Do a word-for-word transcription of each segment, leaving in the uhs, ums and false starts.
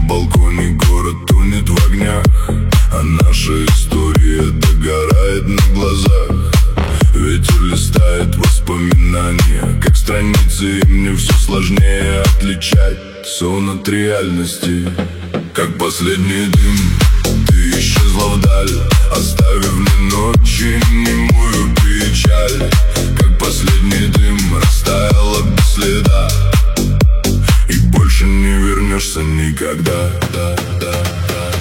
балконе город тонет в огнях, а наша история догорает на глазах. Ветер листает воспоминания, как страницы, и мне все сложнее отличать сон от реальности. Как последний дым, ты исчезла вдаль, оставив мне ночи немую печаль. Как последний дым, растаяла без следа, и больше не вернешься никогда. Да, да, да.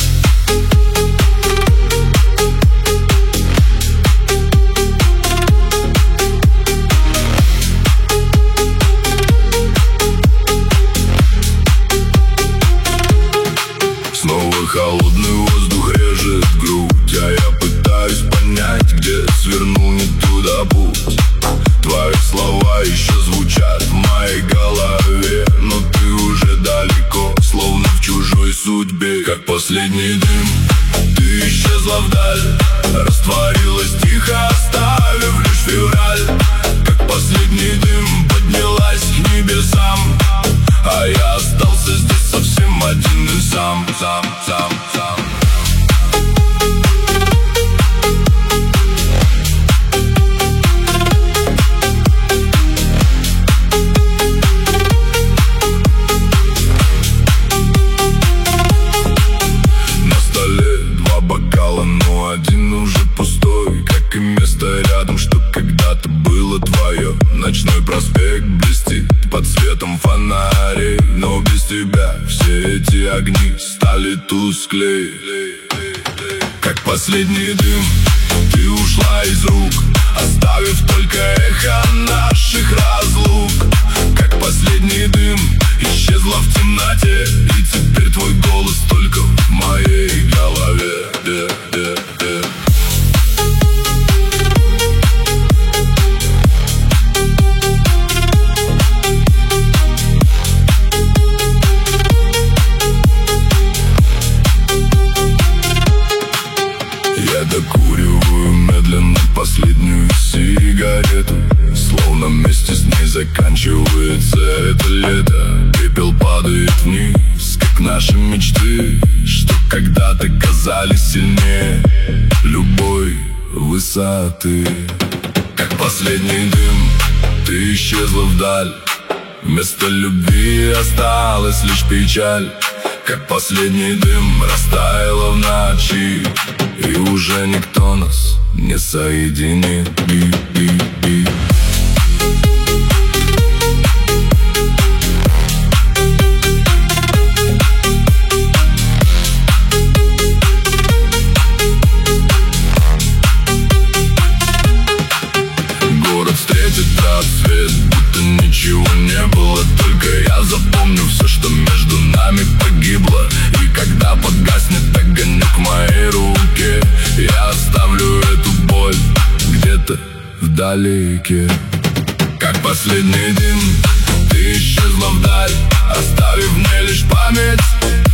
Снова холодный воздух режет грудь, а я пытаюсь понять, где свернул не туда путь. Твои слова еще звучат в моей голове, но ты уже далеко, словно в чужой судьбе. Как последний дым, ты исчезла вдаль, растворилась тихо, оставив лишь февраль. Как последний дым, поднялась к небесам, а я остался здесь совсем один и сам, сам, сам, сам. На столе два бокала, но один уже пустой, как и место рядом, что когда-то было твое. Ночной проспект блестит под светом фонарей, но без тебя все эти огни стали тусклей. Как последний дым, ты ушла из рук, оставив только эхо наших разлук. Как последний дым, исчезла в темноте, и теперь твой голос только в моей голове. Yeah, yeah, yeah. Я докуриваю медленно последнюю сигарету, словно вместе с ней заканчивается это лето. Пепел падает вниз, как наши мечты, что когда-то казались сильнее любой высоты. Как последний дым, ты исчезла вдаль, вместо любви осталась лишь печаль. Как последний дым, растаяла в ночи, и уже никто нас не соединит. Би, би, би. Город встретит рассвет, будто ничего не было, только я запомню все, что между нами погибло. И когда погаснет огонек в моей руке, я оставлю эту боль где-то вдалеке. Как последний дым, ты исчезла вдаль, оставив мне лишь память